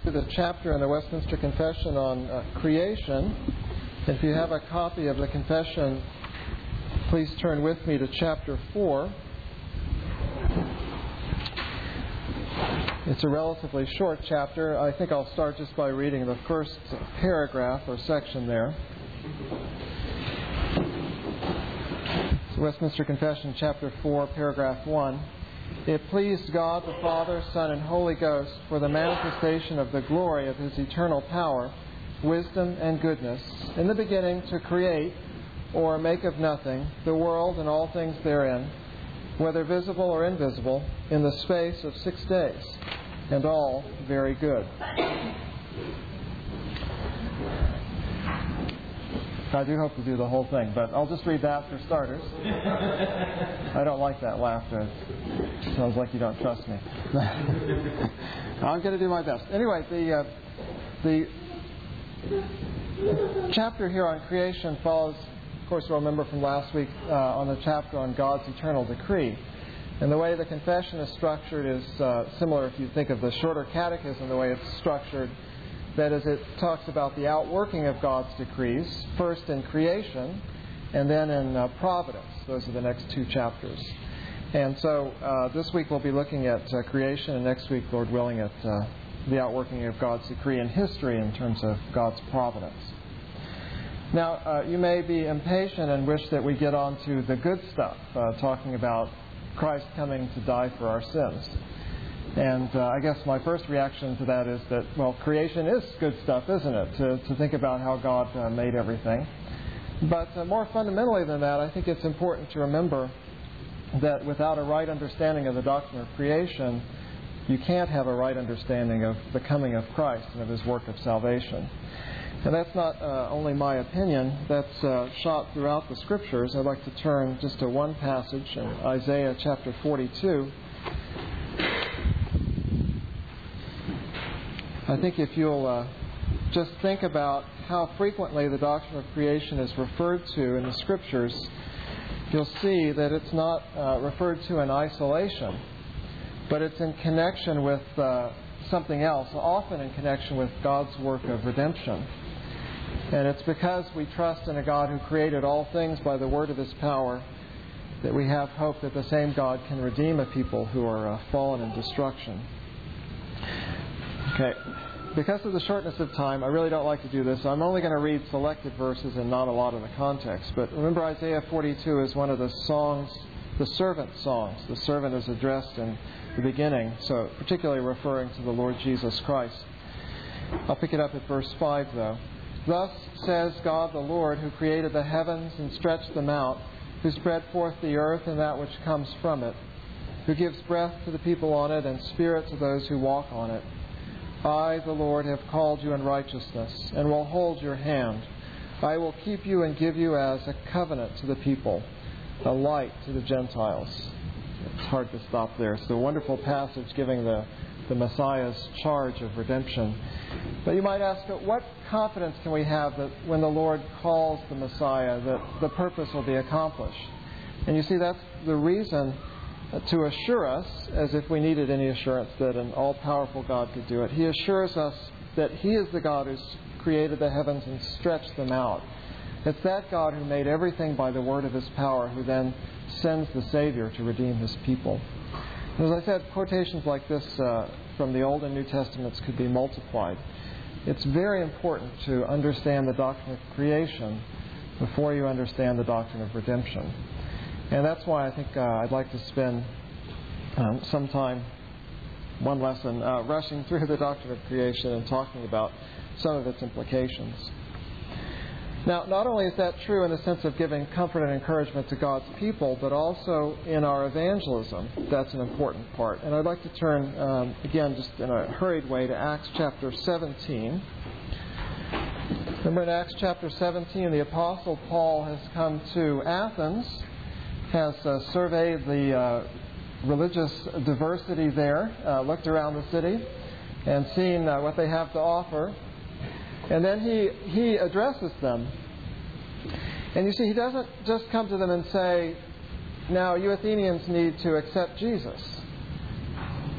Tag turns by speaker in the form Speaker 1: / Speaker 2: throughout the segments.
Speaker 1: The chapter in the Westminster Confession on creation. If you have a copy of the confession, please turn with me to chapter 4. It's a relatively short chapter. I think I'll start just by reading the first paragraph or section there. It's Westminster Confession, chapter 4, paragraph 1. It pleased God the Father, Son, and Holy Ghost for the manifestation of the glory of His eternal power, wisdom, and goodness, in the beginning to create, or make of nothing, the world and all things therein, whether visible or invisible, in the space of 6 days, and all very good. I do hope to do the whole thing, but I'll just read that for starters. I don't like that laughter. It sounds like you don't trust me. I'm going to do my best. Anyway, the chapter here on creation follows, of course, you'll remember from last week, on the chapter on God's eternal decree. And the way the confession is structured is similar if you think of the shorter catechism, the way it's structured. That is, it talks about the outworking of God's decrees, first in creation and then in providence. Those are the next two chapters. And so this week we'll be looking at creation, and next week, Lord willing, at the outworking of God's decree in history in terms of God's providence. Now, you may be impatient and wish that we get on to the good stuff, talking about Christ coming to die for our sins. And I guess my first reaction to that is that, well, creation is good stuff, isn't it? To think about how God made everything. But more fundamentally than that, I think it's important to remember that without a right understanding of the doctrine of creation, you can't have a right understanding of the coming of Christ and of His work of salvation. And that's not only my opinion. That's shot throughout the Scriptures. I'd like to turn just to one passage in Isaiah chapter 42. I think if you'll just think about how frequently the doctrine of creation is referred to in the Scriptures, you'll see that it's not referred to in isolation, but it's in connection with something else, often in connection with God's work of redemption. And it's because we trust in a God who created all things by the word of His power that we have hope that the same God can redeem a people who are fallen in destruction. Okay. Because of the shortness of time, I really don't like to do this. I'm only going to read selected verses and not a lot of the context. But remember, Isaiah 42 is one of the songs, the servant songs. The servant is addressed in the beginning, so particularly referring to the Lord Jesus Christ. I'll pick it up at verse 5, though. Thus says God the Lord, who created the heavens and stretched them out, who spread forth the earth and that which comes from it, who gives breath to the people on it and spirit to those who walk on it. I, the Lord, have called you in righteousness, and will hold your hand. I will keep you and give you as a covenant to the people, a light to the Gentiles. It's hard to stop there. It's a wonderful passage giving the Messiah's charge of redemption. But you might ask, what confidence can we have that when the Lord calls the Messiah, that the purpose will be accomplished? And you see, that's the reason to assure us, as if we needed any assurance that an all-powerful God could do it. He assures us that He is the God who's created the heavens and stretched them out. It's that God who made everything by the word of His power, who then sends the Savior to redeem His people. As I said, quotations like this from the Old and New Testaments could be multiplied. It's very important to understand the doctrine of creation before you understand the doctrine of redemption. And that's why I think I'd like to spend some time, one lesson, rushing through the doctrine of creation and talking about some of its implications. Now, not only is that true in the sense of giving comfort and encouragement to God's people, but also in our evangelism. That's an important part. And I'd like to turn, again, just in a hurried way, to Acts chapter 17. Remember, in Acts chapter 17, the Apostle Paul has come to Athens, has surveyed the religious diversity there, looked around the city, and seen what they have to offer. And then he addresses them. And you see, he doesn't just come to them and say, now you Athenians need to accept Jesus.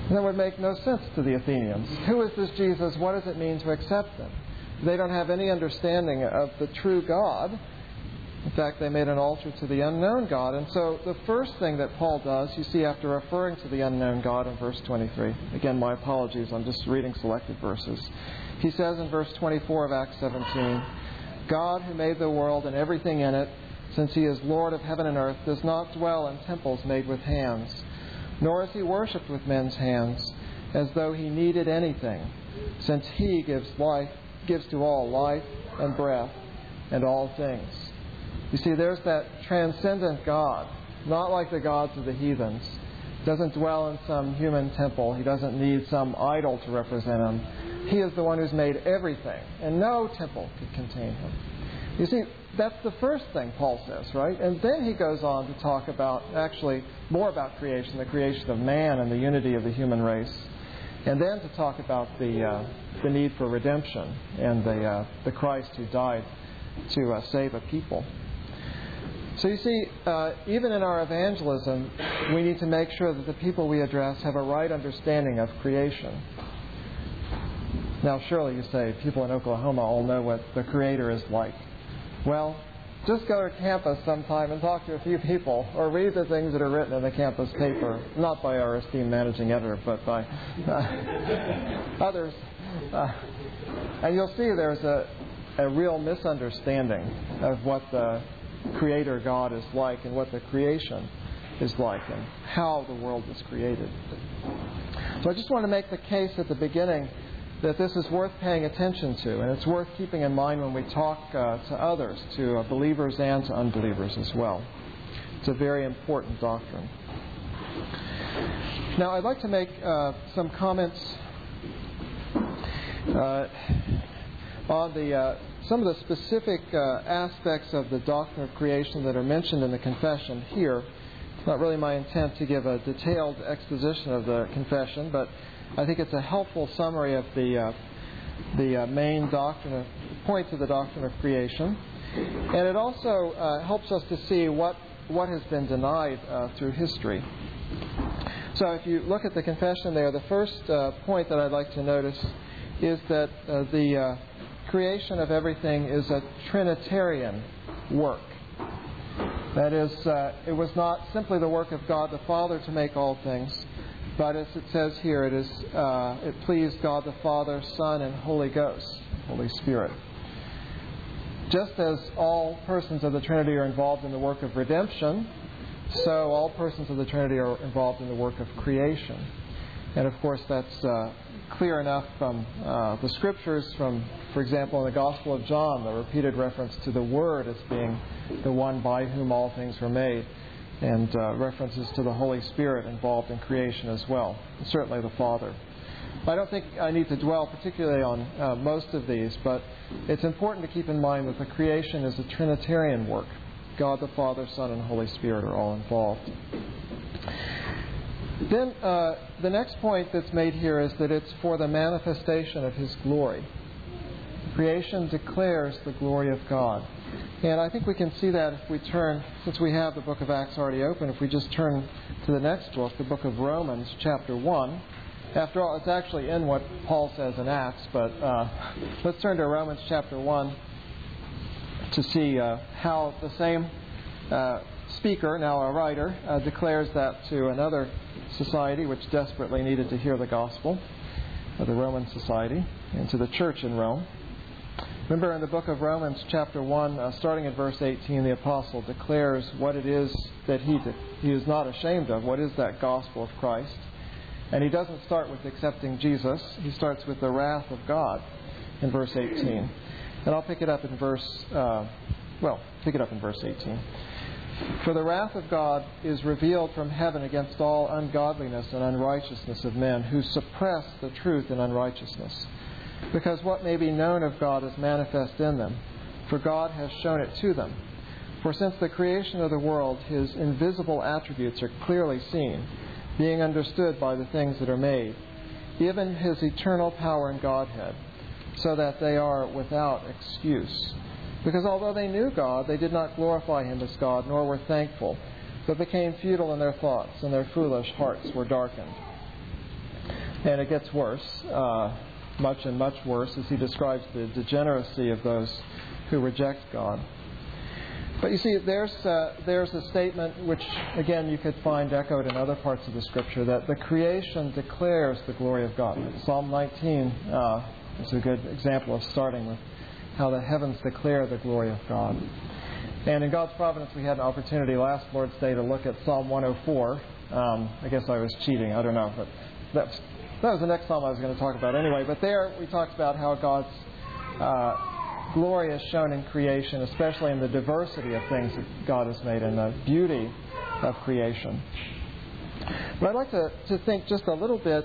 Speaker 1: And that would make no sense to the Athenians. Who is this Jesus? What does it mean to accept him? They don't have any understanding of the true God. In fact, they made an altar to the unknown God. And so the first thing that Paul does, you see, after referring to the unknown God in verse 23, again, my apologies, I'm just reading selected verses. He says in verse 24 of Acts 17, God who made the world and everything in it, since he is Lord of heaven and earth, does not dwell in temples made with hands, nor is he worshipped with men's hands, as though he needed anything, since he gives to all life and breath and all things. You see, there's that transcendent God, not like the gods of the heathens. He doesn't dwell in some human temple. He doesn't need some idol to represent him. He is the one who's made everything, and no temple could contain him. You see, that's the first thing Paul says, right? And then he goes on to talk about, actually, more about creation, the creation of man and the unity of the human race. And then to talk about the need for redemption and the Christ who died to save a people. So you see, even in our evangelism, we need to make sure that the people we address have a right understanding of creation. Now, surely you say, people in Oklahoma all know what the Creator is like. Well, just go to campus sometime and talk to a few people, or read the things that are written in the campus paper, not by our esteemed managing editor, but by others. And you'll see there's a real misunderstanding of what the Creator God is like and what the creation is like and how the world was created. So I just want to make the case at the beginning that this is worth paying attention to, and it's worth keeping in mind when we talk to others, to believers and to unbelievers as well. It's a very important doctrine. Now, I'd like to make some comments on some of the specific aspects of the doctrine of creation that are mentioned in the confession here. It's not really my intent to give a detailed exposition of the confession, but I think it's a helpful summary of the main doctrine, points of the doctrine of creation. And it also helps us to see what has been denied through history. So if you look at the confession there, the first point that I'd like to notice is that the creation of everything is a Trinitarian work. That is, it was not simply the work of God the Father to make all things, but as it says here, it pleased God the Father, Son, and Holy Ghost, Holy Spirit. Just as all persons of the Trinity are involved in the work of redemption, so all persons of the Trinity are involved in the work of creation. And of course, that's clear enough from the Scriptures, from, for example, in the Gospel of John, the repeated reference to the Word as being the one by whom all things were made, and references to the Holy Spirit involved in creation as well, and certainly the Father. I don't think I need to dwell particularly on most of these, but it's important to keep in mind that the creation is a Trinitarian work. God the Father, Son, and Holy Spirit are all involved. Then the next point that's made here is that it's for the manifestation of His glory. Creation declares the glory of God. And I think we can see that if we turn, since we have the book of Acts already open, if we just turn to the next book, the book of Romans, chapter 1. After all, it's actually in what Paul says in Acts, but let's turn to Romans chapter 1 to see how the same speaker, now a writer, declares that to another society which desperately needed to hear the gospel, the Roman society, and to the church in Rome. Remember in the book of Romans chapter 1, starting at verse 18, the apostle declares what it is that he is not ashamed of. What is that gospel of Christ? And he doesn't start with accepting Jesus. He starts with the wrath of God in verse 18. And I'll pick it up in verse 18. For the wrath of God is revealed from heaven against all ungodliness and unrighteousness of men who suppress the truth in unrighteousness. Because what may be known of God is manifest in them, for God has shown it to them. For since the creation of the world, His invisible attributes are clearly seen, being understood by the things that are made, even His eternal power and Godhead, so that they are without excuse. Because although they knew God, they did not glorify Him as God, nor were thankful, but became futile in their thoughts, and their foolish hearts were darkened. And it gets worse, much and much worse, as he describes the degeneracy of those who reject God. But you see, there's a statement which, again, you could find echoed in other parts of the Scripture, that the creation declares the glory of God. Psalm 19 is a good example of starting with how the heavens declare the glory of God. And in God's providence, we had an opportunity last Lord's Day to look at Psalm 104. I guess I was cheating, I don't know, but that was the next psalm I was going to talk about anyway. But there we talked about how God's glory is shown in creation, especially in the diversity of things that God has made and the beauty of creation. But I'd like to think just a little bit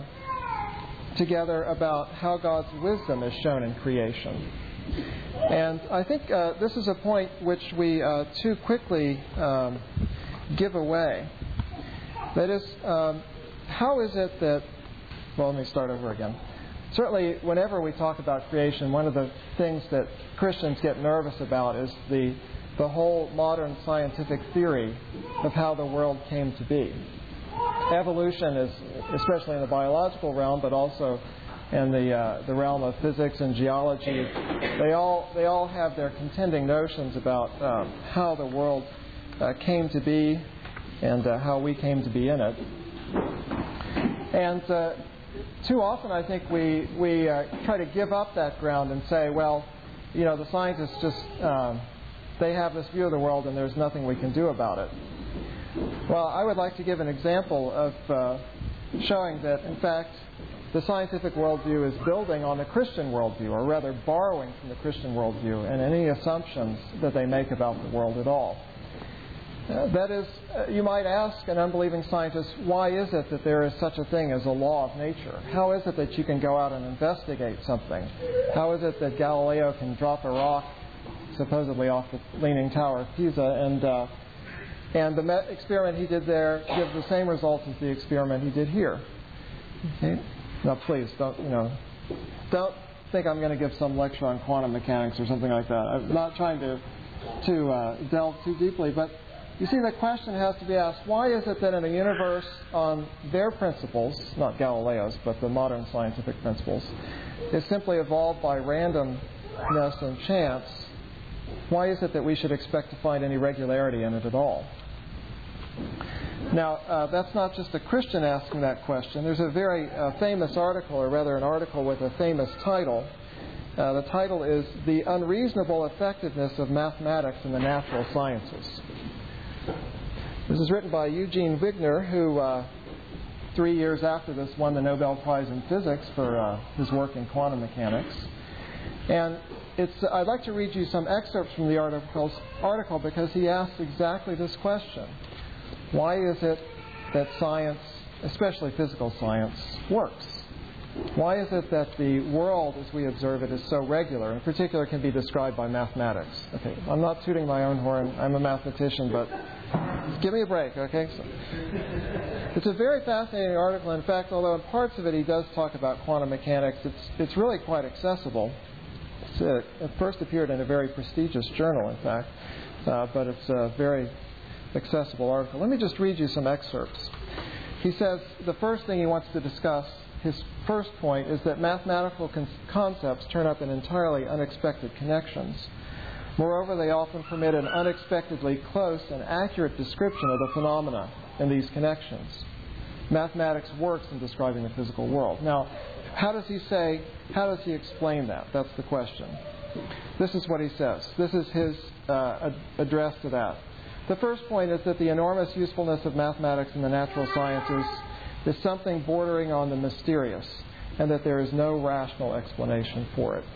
Speaker 1: together about how God's wisdom is shown in creation. And I think this is a point which we too quickly give away. That is, how is it that... Well, let me start over again. Certainly, whenever we talk about creation, one of the things that Christians get nervous about is the whole modern scientific theory of how the world came to be. Evolution is, especially in the biological realm, but also in the realm of physics and geology, they all have their contending notions about how the world came to be and how we came to be in it. And too often, I think we try to give up that ground and say, well, you know, the scientists just, they have this view of the world and there's nothing we can do about it. Well, I would like to give an example of showing that, in fact, the scientific worldview is building on the Christian worldview, or rather borrowing from the Christian worldview and any assumptions that they make about the world at all. That is, you might ask an unbelieving scientist, why is it that there is such a thing as a law of nature? How is it that you can go out and investigate something? How is it that Galileo can drop a rock, supposedly off the Leaning Tower of Pisa, and the experiment he did there gives the same results as the experiment he did here? Okay? Now, please don't think I'm going to give some lecture on quantum mechanics or something like that. I'm not trying to delve too deeply, but you see, the question has to be asked, why is it that in a universe on their principles, not Galileo's, but the modern scientific principles, is simply evolved by randomness and chance, why is it that we should expect to find any regularity in it at all? Now, that's not just a Christian asking that question. There's a very famous article, or rather an article with a famous title. The title is The Unreasonable Effectiveness of Mathematics in the Natural Sciences. This is written by Eugene Wigner, who 3 years after this won the Nobel Prize in Physics for his work in quantum mechanics. And I'd like to read you some excerpts from the article because he asks exactly this question. Why is it that science, especially physical science, works? Why is it that the world as we observe it is so regular? In particular, can be described by mathematics. Okay, I'm not tooting my own horn. I'm a mathematician, but give me a break, okay? So, it's a very fascinating article. In fact, although in parts of it he does talk about quantum mechanics, it's really quite accessible. It first appeared in a very prestigious journal, in fact, but it's a very accessible article. Let me just read you some excerpts. He says the first thing he wants to discuss, his first point, is that mathematical concepts turn up in entirely unexpected connections. Moreover, they often permit an unexpectedly close and accurate description of the phenomena in these connections. Mathematics works in describing the physical world. Now, how does he explain that? That's the question. This is what he says. This is his address to that. The first point is that the enormous usefulness of mathematics in the natural sciences is something bordering on the mysterious, and that there is no rational explanation for it.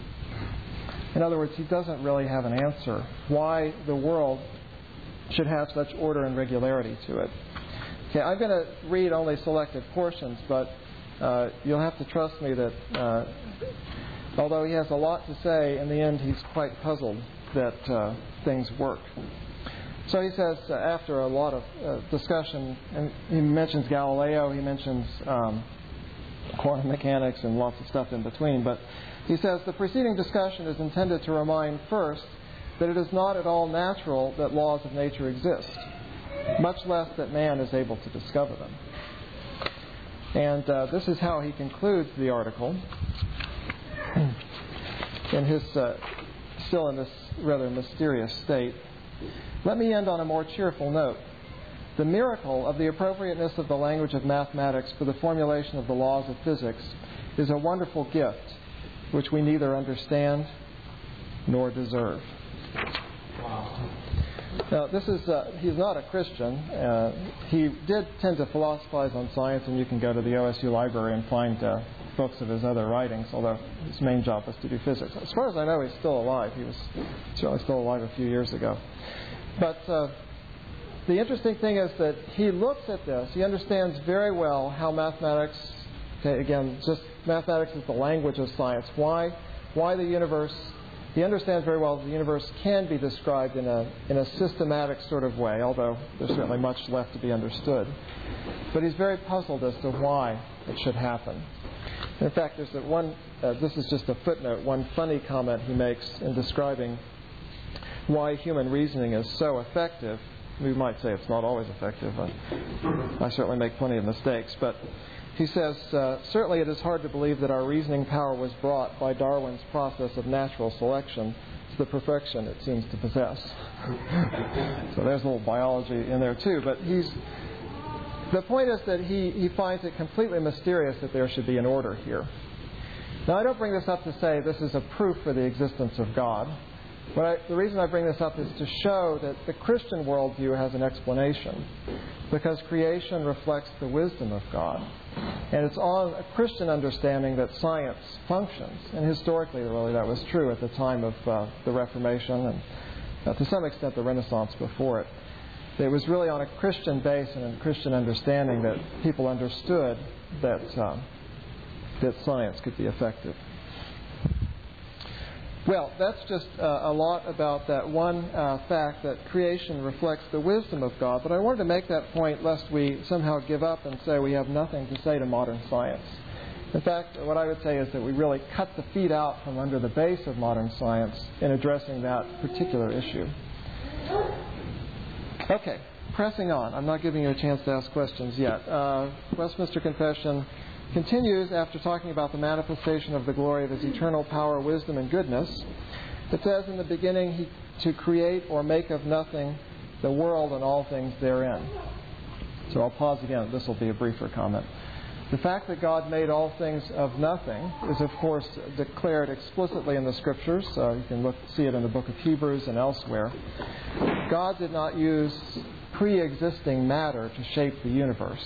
Speaker 1: In other words, he doesn't really have an answer why the world should have such order and regularity to it. Okay, I'm going to read only selected portions, but you'll have to trust me that although he has a lot to say, in the end he's quite puzzled that things work. So he says, after a lot of discussion, and he mentions Galileo, he mentions quantum mechanics and lots of stuff in between, but he says, the preceding discussion is intended to remind first that it is not at all natural that laws of nature exist, much less that man is able to discover them. And this is how he concludes the article in his still in this rather mysterious state. Let me end on a more cheerful note. The miracle of the appropriateness of the language of mathematics for the formulation of the laws of physics is a wonderful gift which we neither understand nor deserve. Now, this is he's not a Christian. He did tend to philosophize on science, and you can go to the OSU library and find books of his other writings, although his main job was to do physics. As far as I know, he's still alive. He was certainly still alive a few years ago. But the interesting thing is that he looks at this. He understands very well how mathematics, again, just mathematics is the language of science. Why the universe. He understands very well that the universe can be described in a systematic sort of way, although there's certainly much left to be understood. But he's very puzzled as to why it should happen. In fact, there's this is just a footnote, one funny comment he makes in describing why human reasoning is so effective. We might say it's not always effective. I certainly make plenty of mistakes, but he says, certainly it is hard to believe that our reasoning power was brought by Darwin's process of natural selection to the perfection it seems to possess. So there's a little biology in there too. But the point is that he finds it completely mysterious that there should be an order here. Now, I don't bring this up to say this is a proof for the existence of God. But the reason I bring this up is to show that the Christian worldview has an explanation, because creation reflects the wisdom of God. And it's on a Christian understanding that science functions. And historically, really, that was true at the time of the Reformation and to some extent the Renaissance before it. It was really on a Christian base and a Christian understanding that people understood that science could be effective. Well, that's just a lot about that one fact that creation reflects the wisdom of God. But I wanted to make that point lest we somehow give up and say we have nothing to say to modern science. In fact, what I would say is that we really cut the feet out from under the base of modern science in addressing that particular issue. Okay, pressing on. I'm not giving you a chance to ask questions yet. Westminster Confession continues after talking about the manifestation of the glory of His eternal power, wisdom, and goodness. It says, in the beginning, to create or make of nothing the world and all things therein. So I'll pause again. This will be a briefer comment. The fact that God made all things of nothing is, of course, declared explicitly in the Scriptures. You can see it in the book of Hebrews and elsewhere. God did not use pre-existing matter to shape the universe.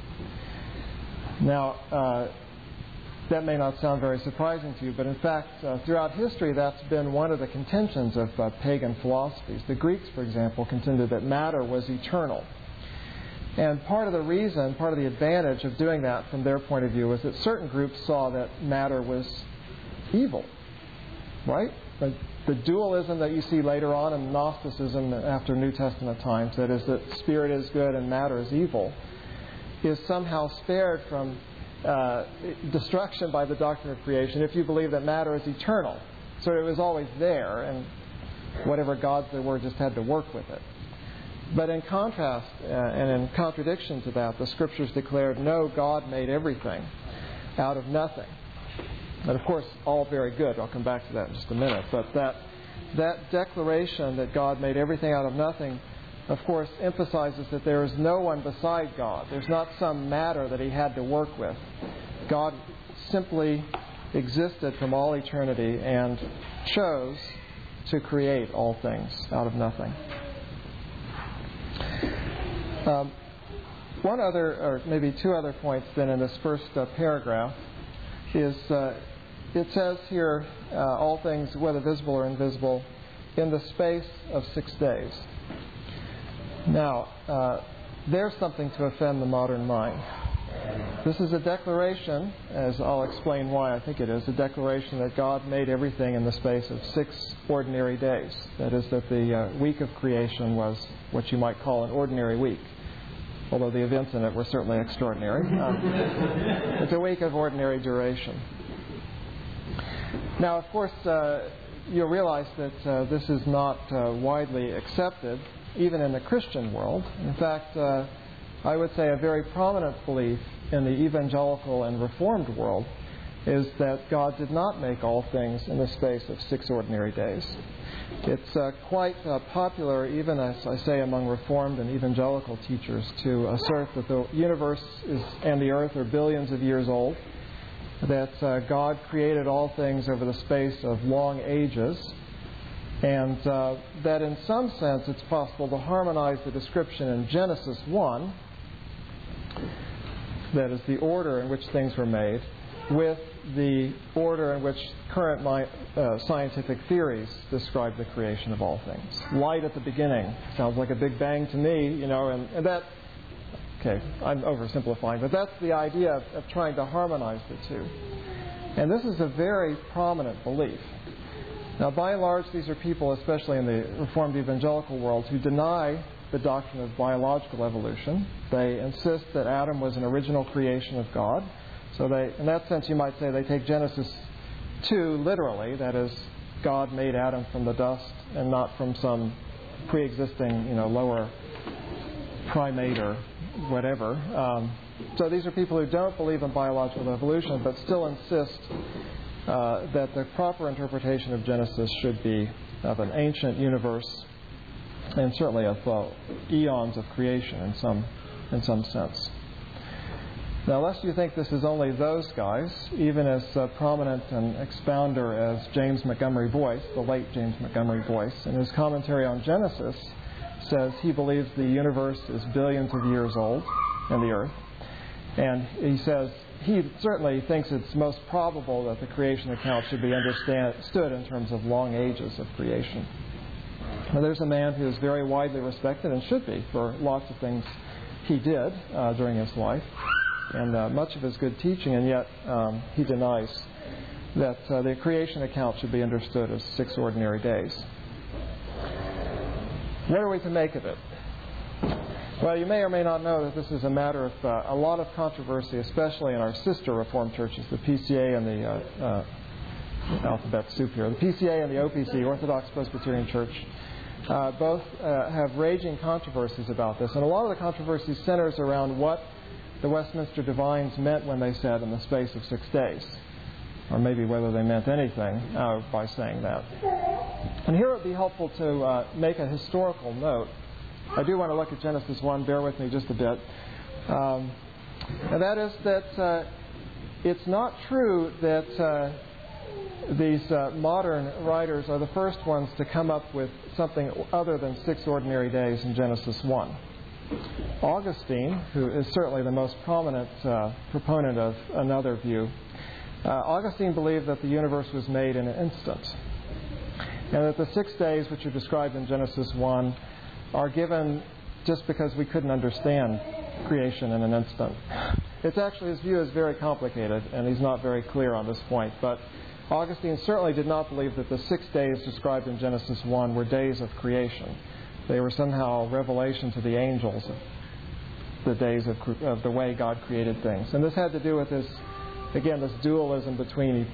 Speaker 1: Now, that may not sound very surprising to you, but in fact, throughout history, that's been one of the contentions of pagan philosophies. The Greeks, for example, contended that matter was eternal. And part of the reason, part of the advantage of doing that from their point of view was that certain groups saw that matter was evil, right? The dualism that you see later on in Gnosticism after New Testament times, that is, that spirit is good and matter is evil, is somehow spared from destruction by the doctrine of creation if you believe that matter is eternal. So it was always there, and whatever gods there were just had to work with it. But in contrast and in contradiction to that, the Scriptures declared, no, God made everything out of nothing. And of course, all very good. I'll come back to that in just a minute. But that declaration that God made everything out of nothing, of course, emphasizes that there is no one beside God. There's not some matter that He had to work with. God simply existed from all eternity and chose to create all things out of nothing. One other, or maybe two other points then in this first paragraph is it says here, all things, whether visible or invisible, in the space of 6 days. Now, there's something to offend the modern mind. This is a declaration, as I'll explain why I think it is, a declaration that God made everything in the space of 6 ordinary days. That is, that the week of creation was what you might call an ordinary week, although the events in it were certainly extraordinary. It's a week of ordinary duration. Now, of course, you'll realize that this is not widely accepted, even in the Christian world. In fact, I would say a very prominent belief in the evangelical and Reformed world is that God did not make all things in the space of 6 ordinary days. It's quite popular, even as I say, among Reformed and evangelical teachers, to assert that the universe and the earth are billions of years old, that God created all things over the space of long ages, and that in some sense it's possible to harmonize the description in Genesis 1, that is the order in which things were made, with the order in which current scientific theories describe the creation of all things. Light at the beginning sounds like a big bang to me, and that, okay, I'm oversimplifying, but that's the idea of trying to harmonize the two. And this is a very prominent belief. Now, by and large, these are people, especially in the Reformed evangelical world, who deny the doctrine of biological evolution. They insist that Adam was an original creation of God. So in that sense, you might say they take Genesis 2 literally. That is, God made Adam from the dust and not from some pre-existing, lower primate or whatever. So these are people who don't believe in biological evolution, but still insist that the proper interpretation of Genesis should be of an ancient universe, and certainly of eons of creation in some sense. Now, lest you think this is only those guys, even as prominent an expounder as James Montgomery Boyce, the late James Montgomery Boyce, in his commentary on Genesis, says he believes the universe is billions of years old in the earth. And he says he certainly thinks it's most probable that the creation account should be understood in terms of long ages of creation. Now, there's a man who is very widely respected and should be for lots of things he did during his life and much of his good teaching, and yet he denies that the creation account should be understood as 6 ordinary days. What are we to make of it? Well, you may or may not know that this is a matter of a lot of controversy, especially in our sister Reformed churches, the PCA and the alphabet soup here, the PCA and the OPC, Orthodox Presbyterian Church. Both have raging controversies about this, and a lot of the controversy centers around what the Westminster Divines meant when they said in the space of 6 days, or maybe whether they meant anything by saying that. And here it would be helpful to make a historical note. I do want to look at Genesis 1. Bear with me just a bit. And that is that it's not true that these modern writers are the first ones to come up with something other than 6 ordinary days in Genesis 1. Augustine, who is certainly the most prominent proponent of another view, Augustine believed that the universe was made in an instant, and that the 6 days which are described in Genesis 1 are given just because we couldn't understand creation in an instant. It's actually, his view is very complicated, and he's not very clear on this point, but Augustine certainly did not believe that the 6 days described in Genesis 1 were days of creation. They were somehow revelation to the angels of the days of the way God created things. And this had to do with this dualism between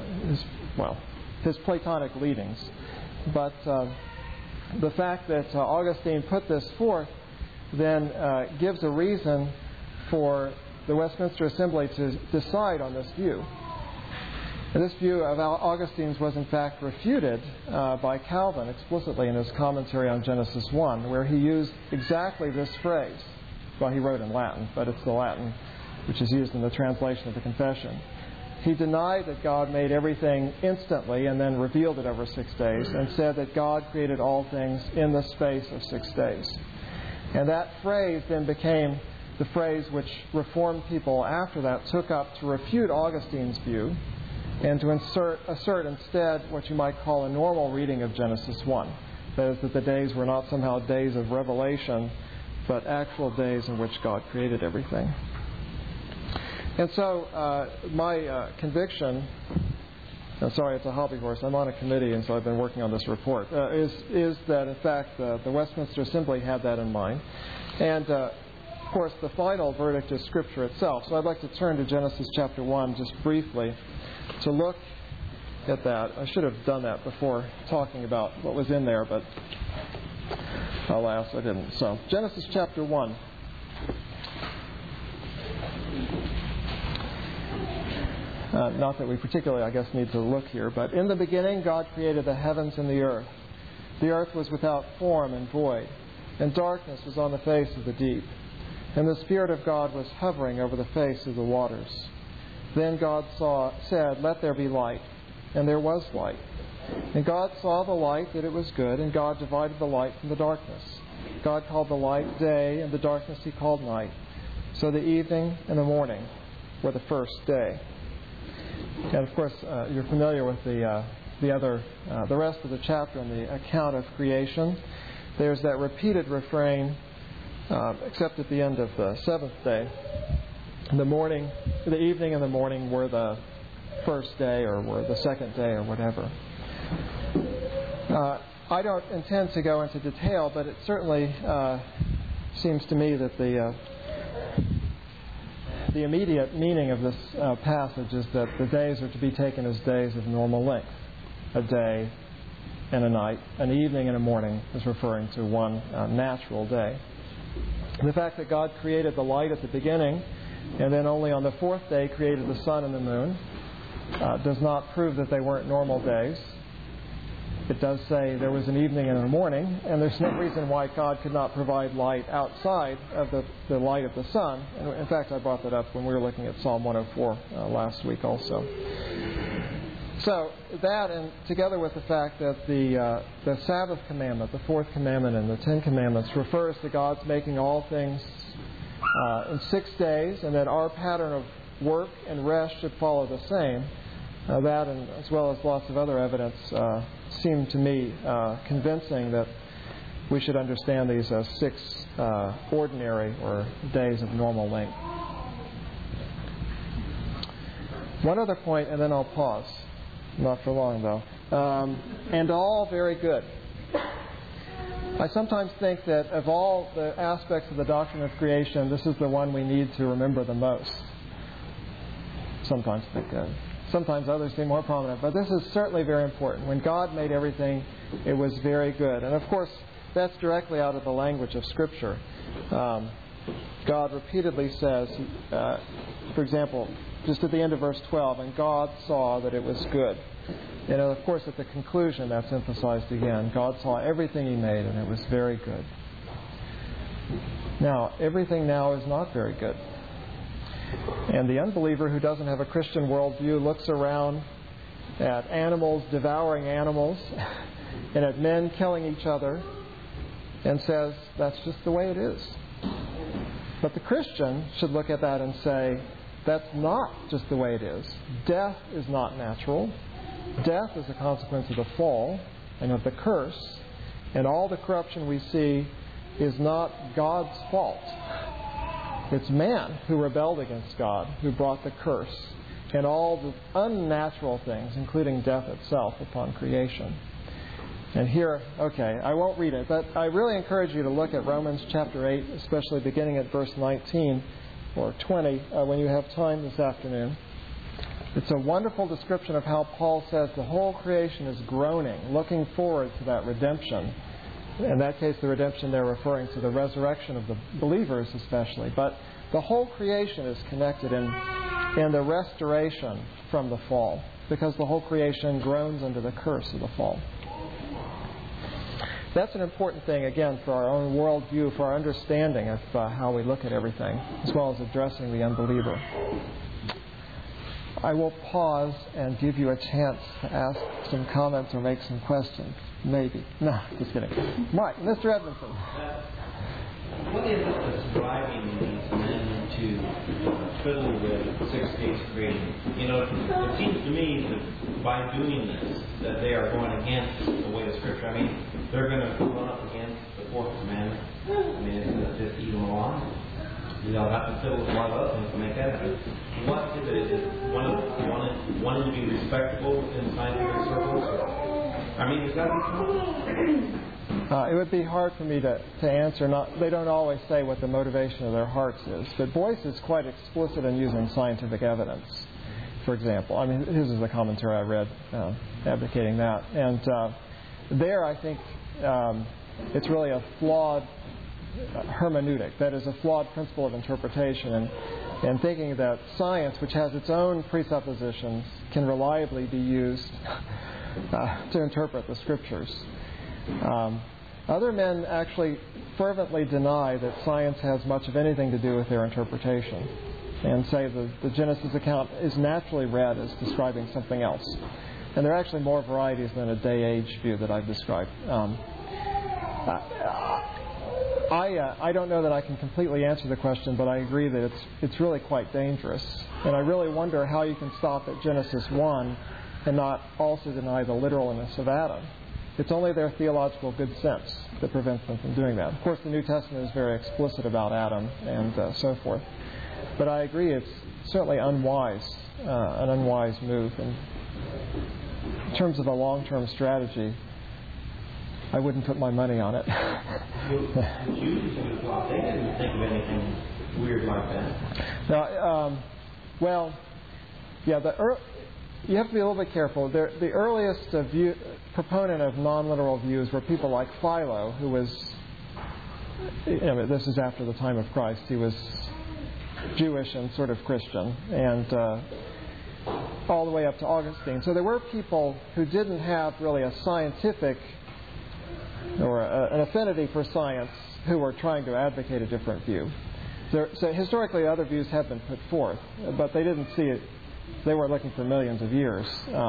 Speaker 1: his Platonic leanings. But the fact that Augustine put this forth then gives a reason for the Westminster Assembly to decide on this view. And this view of Augustine's was in fact refuted by Calvin explicitly in his commentary on Genesis 1, where he used exactly this phrase. Well, he wrote in Latin, but it's the Latin which is used in the translation of the Confession. He denied that God made everything instantly and then revealed it over 6 days, and said that God created all things in the space of 6 days. And that phrase then became the phrase which Reformed people after that took up to refute Augustine's view, and to assert instead what you might call a normal reading of Genesis 1. That is, that the days were not somehow days of revelation, but actual days in which God created everything. And so my conviction, I'm sorry, it's a hobby horse. I'm on a committee, and so I've been working on this report, is that, in fact, the Westminster Assembly had that in mind. And, of course, the final verdict is Scripture itself. So I'd like to turn to Genesis chapter 1 just briefly to look at that. I should have done that before talking about what was in there, but alas, I didn't. So, Genesis chapter 1. Not that we particularly, I guess, need to look here. But in the beginning, God created the heavens and the earth. The earth was without form and void, and darkness was on the face of the deep. And the Spirit of God was hovering over the face of the waters. Then God said, "Let there be light." And there was light. And God saw the light, that it was good, and God divided the light from the darkness. God called the light day, and the darkness He called night. So the evening and the morning were the first day. And of course, you're familiar with the rest of the chapter and the account of creation. There's that repeated refrain, except at the end of the seventh day. The evening and the morning were the first day, or were the second day, or whatever. I don't intend to go into detail, but it certainly seems to me that the immediate meaning of this passage is that the days are to be taken as days of normal length. A day and a night, an evening and a morning is referring to one natural day. The fact that God created the light at the beginning and then only on the fourth day created the sun and the moon does not prove that they weren't normal days. It does say there was an evening and a morning, and there's no reason why God could not provide light outside of the light of the sun. And in fact, I brought that up when we were looking at Psalm 104 last week also. So that, and together with the fact that the Sabbath commandment, the fourth commandment in the Ten Commandments, refers to God's making all things in 6 days, and that our pattern of work and rest should follow the same. That, and as well as lots of other evidence, seem to me convincing that we should understand these as 6 ordinary or days of normal length. One other point, and then I'll pause. Not for long, though. And all very good. I sometimes think that of all the aspects of the doctrine of creation, this is the one we need to remember the most. Sometimes think that. Sometimes others seem more prominent. But this is certainly very important. When God made everything, it was very good. And of course, that's directly out of the language of Scripture. God repeatedly says, for example, just at the end of verse 12, and God saw that it was good. And of course, at the conclusion, that's emphasized again. God saw everything He made, and it was very good. Now, everything now is not very good. And the unbeliever who doesn't have a Christian worldview looks around at animals devouring animals and at men killing each other and says, that's just the way it is. But the Christian should look at that and say, that's not just the way it is. Death is not natural. Death is a consequence of the fall and of the curse. And all the corruption we see is not God's fault. It's man who rebelled against God, who brought the curse and all the unnatural things, including death itself, upon creation. And here, okay, I won't read it, but I really encourage you to look at Romans chapter 8, especially beginning at verse 19 or 20, when you have time this afternoon. It's a wonderful description of how Paul says the whole creation is groaning, looking forward to that redemption. In that case, the redemption they're referring to the resurrection of the believers especially. But the whole creation is connected in the restoration from the fall, because the whole creation groans under the curse of the fall. That's an important thing, again, for our own worldview, for our understanding of how we look at everything, as well as addressing the unbeliever. I will pause and give you a chance to ask some comments or make some questions. Maybe. No, just kidding. Mike, Mr. Edmondson.
Speaker 2: What is it that's driving these men to fiddle with 6 days creation? It seems to me that by doing this, that they are going against the way of Scripture. I mean, they're going to run up against the fourth commandment. I mean, it's going to just eat them along. They'll have to fiddle with a lot of other things to make that happen. What is it? Is it wanting to be respectable in scientific circles? I mean, is that
Speaker 1: it would be hard for me to answer. They don't always say what the motivation of their hearts is. But Boyce is quite explicit in using scientific evidence, for example. I mean, his is the commentary I read advocating that. And there, I think it's really a flawed hermeneutic, that is a flawed principle of interpretation, and thinking that science, which has its own presuppositions, can reliably be used to interpret the Scriptures. Other men actually fervently deny that science has much of anything to do with their interpretation, and say the Genesis account is naturally read as describing something else. And there are actually more varieties than a day-age view that I've described. I don't know that I can completely answer the question, but I agree that it's really quite dangerous. And I really wonder how you can stop at Genesis 1 and not also deny the literalness of Adam. It's only their theological good sense that prevents them from doing that. Of course, the New Testament is very explicit about Adam and so forth. But I agree it's certainly unwise, an unwise move. And in terms of a long-term strategy, I wouldn't put my money on it.
Speaker 2: The Jews who thought they didn't think of anything weird like that.
Speaker 1: Now, you have to be a little bit careful. The earliest proponent of non-literal views were people like Philo, who was, this is after the time of Christ. He was Jewish and sort of Christian, and all the way up to Augustine. So there were people who didn't have really a scientific or an affinity for science who were trying to advocate a different view. So historically, other views have been put forth, but they didn't see it. They weren't looking for millions of years.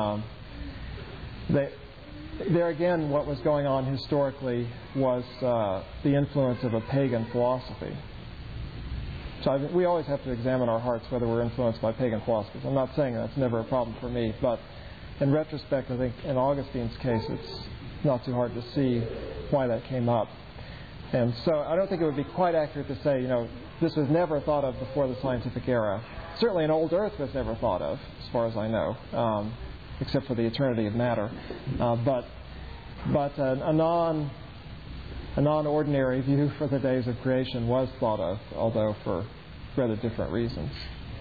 Speaker 1: There again, what was going on historically was the influence of a pagan philosophy. So we always have to examine our hearts whether we're influenced by pagan philosophies. I'm not saying that's never a problem for me, but in retrospect, I think in Augustine's case, it's not too hard to see why that came up. And so I don't think it would be quite accurate to say, this was never thought of before the scientific era. Certainly an old Earth was never thought of, as far as I know, except for the eternity of matter. But a non-ordinary view for the days of creation was thought of, although for rather different reasons.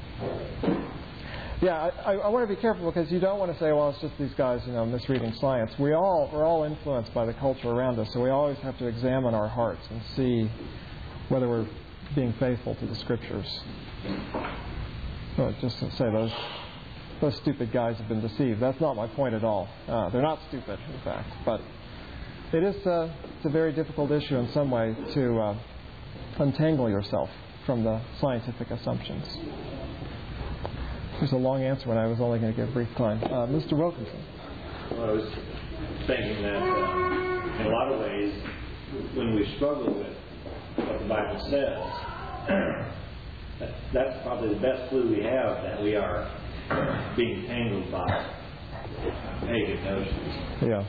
Speaker 1: Yeah, I want to be careful because you don't want to say, well, it's just these guys, misreading science. We're all influenced by the culture around us, so we always have to examine our hearts and see whether we're being faithful to the Scriptures. Well, just to say those stupid guys have been deceived. That's not my point at all. They're not stupid, in fact, but it's a very difficult issue in some way to untangle yourself from the scientific assumptions. There's a long answer when I was only going to give brief time. Mr. Wilkinson.
Speaker 3: Well, I was thinking that in a lot of ways, when we struggle with what the Bible says, that's probably the best clue we have that we are being tangled by pagan notions.
Speaker 1: Yeah.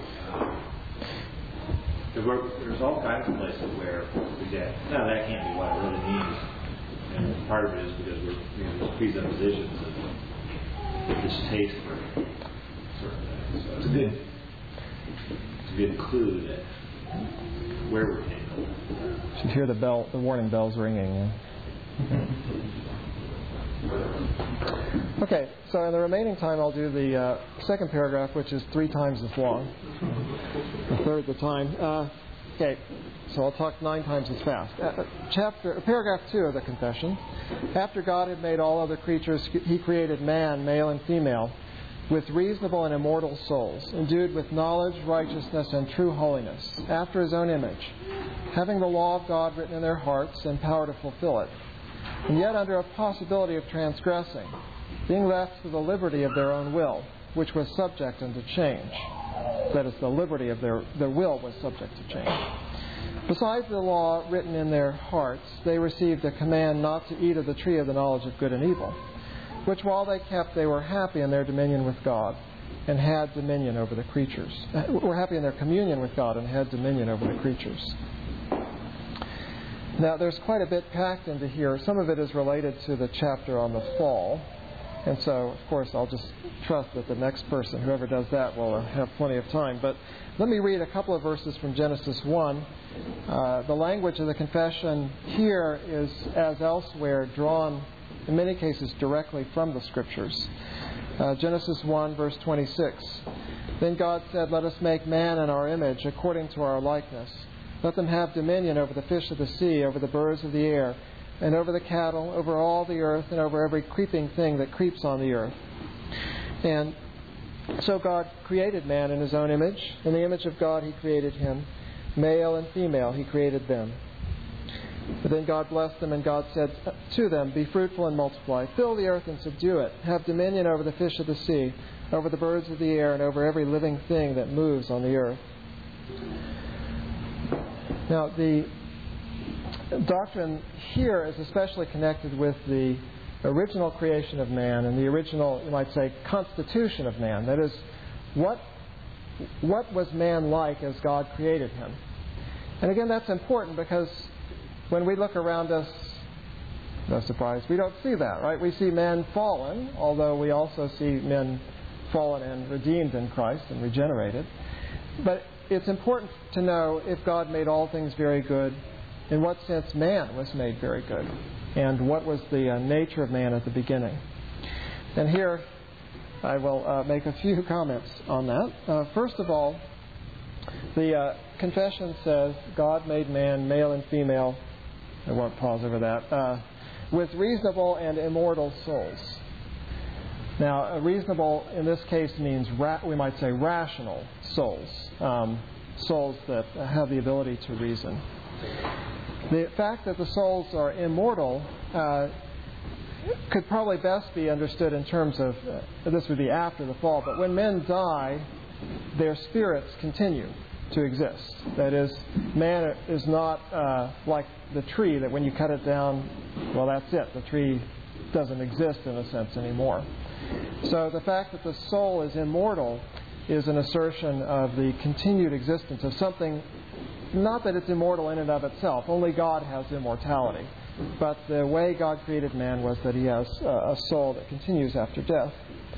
Speaker 3: There's all kinds of places where we say, no, that can't be what it really means. And part of it is because we're presuppositions and distaste for certain things. So it's a good clue that where we're tangled.
Speaker 1: You should hear the warning bells ringing. Okay, so in the remaining time, I'll do the second paragraph, which is 3 times as long, a third the time. Okay, so I'll talk 9 times as fast. Paragraph 2 of the confession. After God had made all other creatures, He created man, male and female, with reasonable and immortal souls, endued with knowledge, righteousness, and true holiness, after His own image, having the law of God written in their hearts and power to fulfill it, and yet under a possibility of transgressing, being left to the liberty of their own will, which was subject unto change. That is, the liberty of their will was subject to change. Besides the law written in their hearts, they received a command not to eat of the tree of the knowledge of good and evil, which while they kept, they were happy in their dominion with God, and had dominion over the creatures. Were happy in their communion with God, and had dominion over the creatures. Now, there's quite a bit packed into here. Some of it is related to the chapter on the fall. And so, of course, I'll just trust that the next person, whoever does that, will have plenty of time. But let me read a couple of verses from Genesis 1. The language of the confession here is, as elsewhere, drawn, in many cases, directly from the Scriptures. Genesis 1, verse 26. Then God said, "Let us make man in our image, according to our likeness. Let them have dominion over the fish of the sea, over the birds of the air, and over the cattle, over all the earth, and over every creeping thing that creeps on the earth. And so God created man in his own image. In the image of God he created him. Male and female he created them. But then God blessed them, and God said to them, "Be fruitful and multiply. Fill the earth and subdue it. Have dominion over the fish of the sea, over the birds of the air, and over every living thing that moves on the earth." Now, the doctrine here is especially connected with the original creation of man and the original, you might say, constitution of man. That is, what was man like as God created him? And again, that's important because when we look around us, no surprise, we don't see that, right? We see men fallen, although we also see men fallen and redeemed in Christ and regenerated. But it's important to know if God made all things very good, in what sense man was made very good, and what was the nature of man at the beginning. And here I will make a few comments on that. First of all, the confession says God made man male and female. I won't pause over that. With reasonable and immortal souls. Now, reasonable in this case means, we might say, rational souls. Souls that have the ability to reason. The fact that the souls are immortal could probably best be understood in terms of, this would be after the fall, but when men die, their spirits continue to exist. That is, man is not like the tree that when you cut it down, well, that's it. The tree doesn't exist in a sense anymore. So the fact that the soul is immortal is an assertion of the continued existence of something, not that it's immortal in and of itself. Only God has immortality. But the way God created man was that he has a soul that continues after death.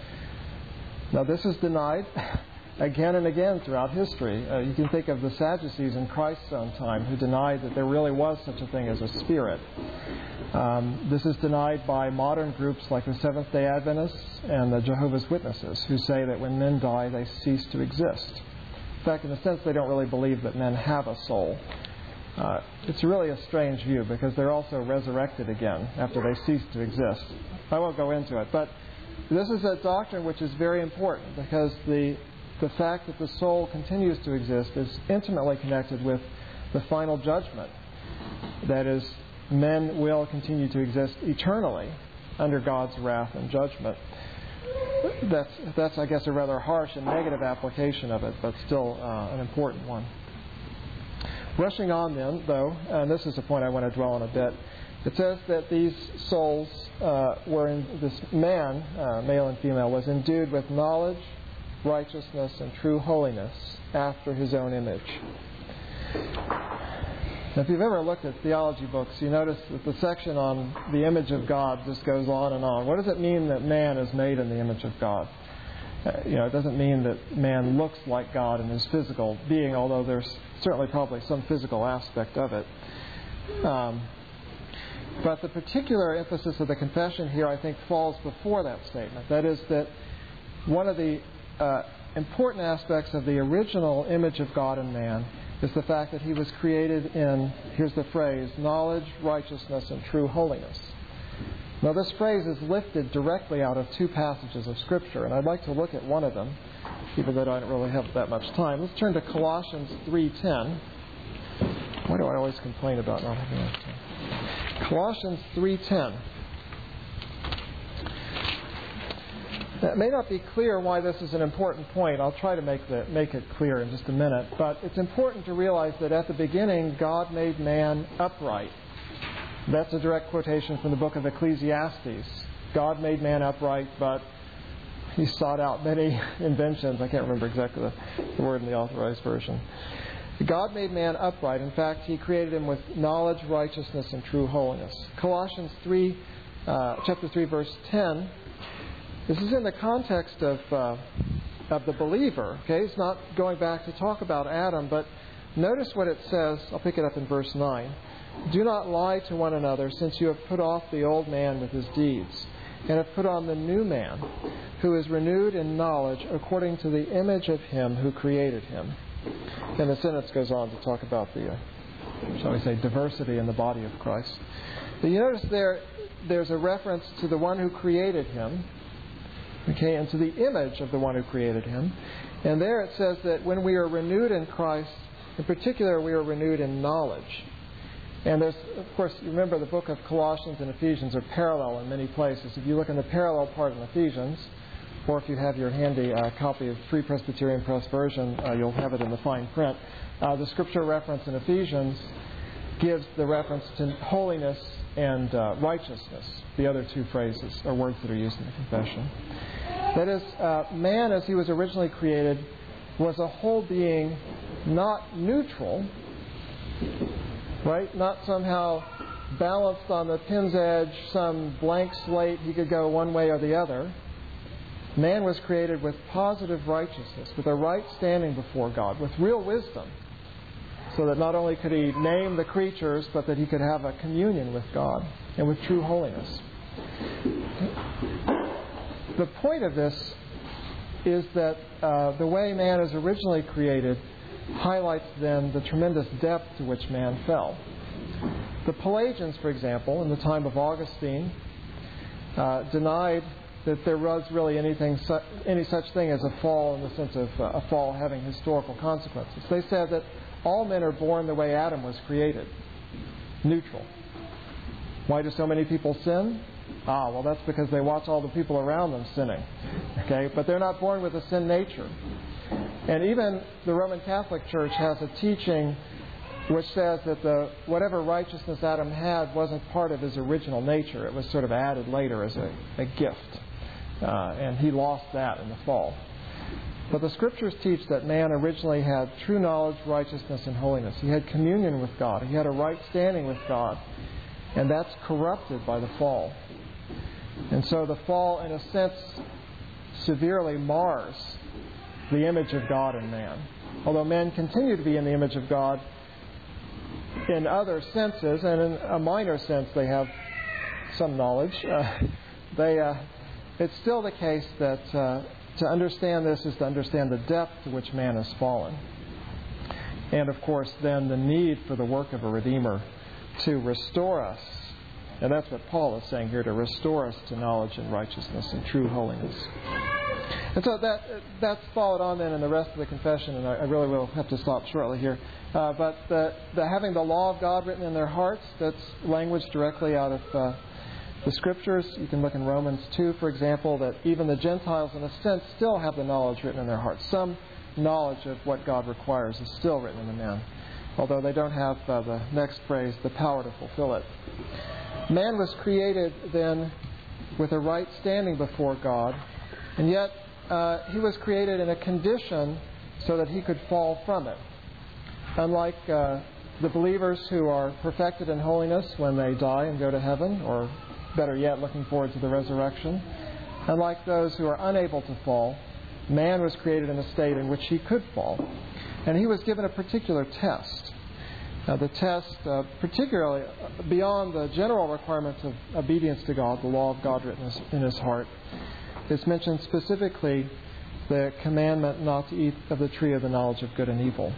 Speaker 1: Now, this is denied again and again throughout history. You can think of the Sadducees in Christ's own time who denied that there really was such a thing as a spirit. This is denied by modern groups like the Seventh-day Adventists and the Jehovah's Witnesses, who say that when men die, they cease to exist. In fact, in a sense, they don't really believe that men have a soul. It's really a strange view because they're also resurrected again after they cease to exist. I won't go into it, but this is a doctrine which is very important because the fact that the soul continues to exist is intimately connected with the final judgment. That is, men will continue to exist eternally under God's wrath and judgment. That's I guess, a rather harsh and negative application of it, but still an important one. Rushing on then, though, and this is a point I want to dwell on a bit, it says that these souls this man, male and female, was endued with knowledge, righteousness, and true holiness after his own image. Now, if you've ever looked at theology books, you notice that the section on the image of God just goes on and on. What does it mean that man is made in the image of God? It doesn't mean that man looks like God in his physical being, although there's certainly probably some physical aspect of it. But the particular emphasis of the confession here, I think, falls before that statement. That is that one of the important aspects of the original image of God in man is the fact that he was created in, here's the phrase, knowledge, righteousness, and true holiness. Now, this phrase is lifted directly out of two passages of Scripture, and I'd like to look at one of them, even though I don't really have that much time. Let's turn to Colossians 3:10. Why do I always complain about not having enough time? Colossians 3:10. Now, it may not be clear why this is an important point. I'll try to make it clear in just a minute. But it's important to realize that at the beginning, God made man upright. That's a direct quotation from the book of Ecclesiastes. God made man upright, but he sought out many inventions. I can't remember exactly the word in the Authorized Version. God made man upright. In fact, he created him with knowledge, righteousness, and true holiness. Colossians 3, chapter 3, verse 10. This is in the context of the believer. Okay, it's not going back to talk about Adam, but notice what it says. I'll pick it up in verse 9. Do not lie to one another, since you have put off the old man with his deeds, and have put on the new man, who is renewed in knowledge according to the image of him who created him. And the sentence goes on to talk about the, shall we say, diversity in the body of Christ. But you notice there's a reference to the one who created him, okay, and to the image of the one who created him. And there it says that when we are renewed in Christ, in particular, we are renewed in knowledge. And there's, of course, you remember the book of Colossians and Ephesians are parallel in many places. If you look in the parallel part in Ephesians, or if you have your handy copy of Free Presbyterian Press version, you'll have it in the fine print. The scripture reference in Ephesians gives the reference to holiness and righteousness, the other two phrases or words that are used in the confession. That is, man, as he was originally created, was a whole being, not neutral, right? Not somehow balanced on the pin's edge, some blank slate, he could go one way or the other. Man was created with positive righteousness, with a right standing before God, with real wisdom, so that not only could he name the creatures, but that he could have a communion with God and with true holiness. The point of this is that the way man is originally created highlights then the tremendous depth to which man fell. The Pelagians, for example, in the time of Augustine, denied that there was really any such thing as a fall in the sense of a fall having historical consequences. They said that all men are born the way Adam was created, neutral. Why do so many people sin? Well, that's because they watch all the people around them sinning. Okay, but they're not born with a sin nature. And even the Roman Catholic Church has a teaching which says that whatever righteousness Adam had wasn't part of his original nature. It was sort of added later as a gift. And he lost that in the fall. But the Scriptures teach that man originally had true knowledge, righteousness, and holiness. He had communion with God. He had a right standing with God. And that's corrupted by the fall. And so the fall, in a sense, severely mars the image of God in man. Although men continue to be in the image of God in other senses, and in a minor sense they have some knowledge, it's still the case that to understand this is to understand the depth to which man has fallen. And, of course, then the need for the work of a Redeemer to restore us. And that's what Paul is saying here, to restore us to knowledge and righteousness and true holiness. And so that's followed on then in the rest of the confession, and I really will have to stop shortly here. But the having the law of God written in their hearts, that's language directly out of the Scriptures. You can look in Romans 2, for example, that even the Gentiles, in a sense, still have the knowledge written in their hearts. Some knowledge of what God requires is still written in the men, although they don't have the next phrase, the power to fulfill it. Man was created then with a right standing before God, and yet he was created in a condition so that he could fall from it. Unlike the believers who are perfected in holiness when they die and go to heaven, or better yet, looking forward to the resurrection, unlike those who are unable to fall, man was created in a state in which he could fall. And he was given a particular test. The test, particularly beyond the general requirements of obedience to God, the law of God written in his heart, is mentioned specifically the commandment not to eat of the tree of the knowledge of good and evil.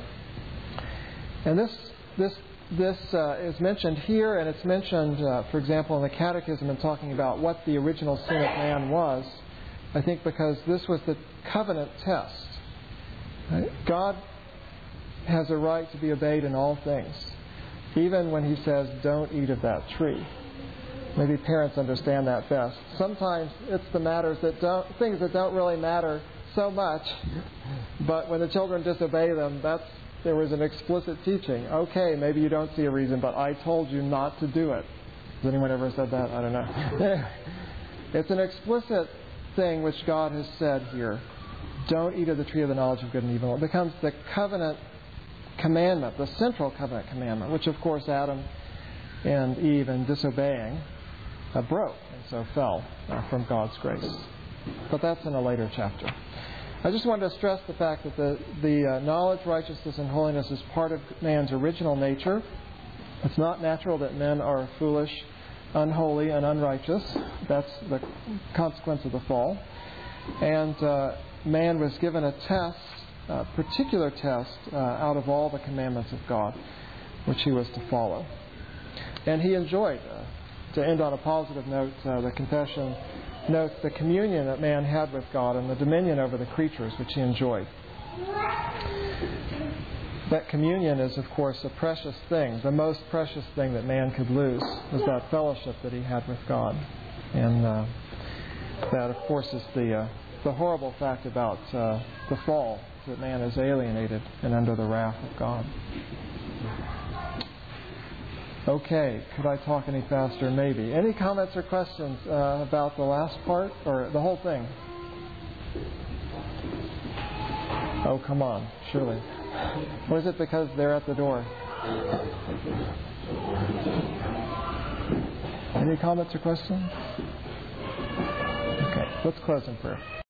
Speaker 1: And this is mentioned here, and it's mentioned, for example, in the Catechism in talking about what the original sin of man was, I think because this was the covenant test. Right? God has a right to be obeyed in all things, even when he says, don't eat of that tree. Maybe parents understand that best. Sometimes it's the things that don't really matter so much, but when the children disobey them, there was an explicit teaching. Okay, maybe you don't see a reason, but I told you not to do it. Has anyone ever said that? I don't know. It's an explicit thing which God has said here. Don't eat of the tree of the knowledge of good and evil. It becomes the covenant commandment, the central covenant commandment, which of course Adam and Eve, in disobeying, broke and so fell from God's grace. But that's in a later chapter. I just wanted to stress the fact that the knowledge, righteousness, and holiness is part of man's original nature. It's not natural that men are foolish, unholy, and unrighteous. That's the consequence of the fall. And man was given a test particular test out of all the commandments of God, which he was to follow. And he enjoyed, to end on a positive note, the confession notes the communion that man had with God and the dominion over the creatures, which he enjoyed. That communion is, of course, a precious thing. The most precious thing that man could lose was that fellowship that he had with God. And that, of course, is the horrible fact about the fall, that man is alienated and under the wrath of God. Okay, could I talk any faster? Maybe. Any comments or questions about the last part or the whole thing? Oh, come on, surely. Or is it because they're at the door? Any comments or questions? Okay, let's close in prayer.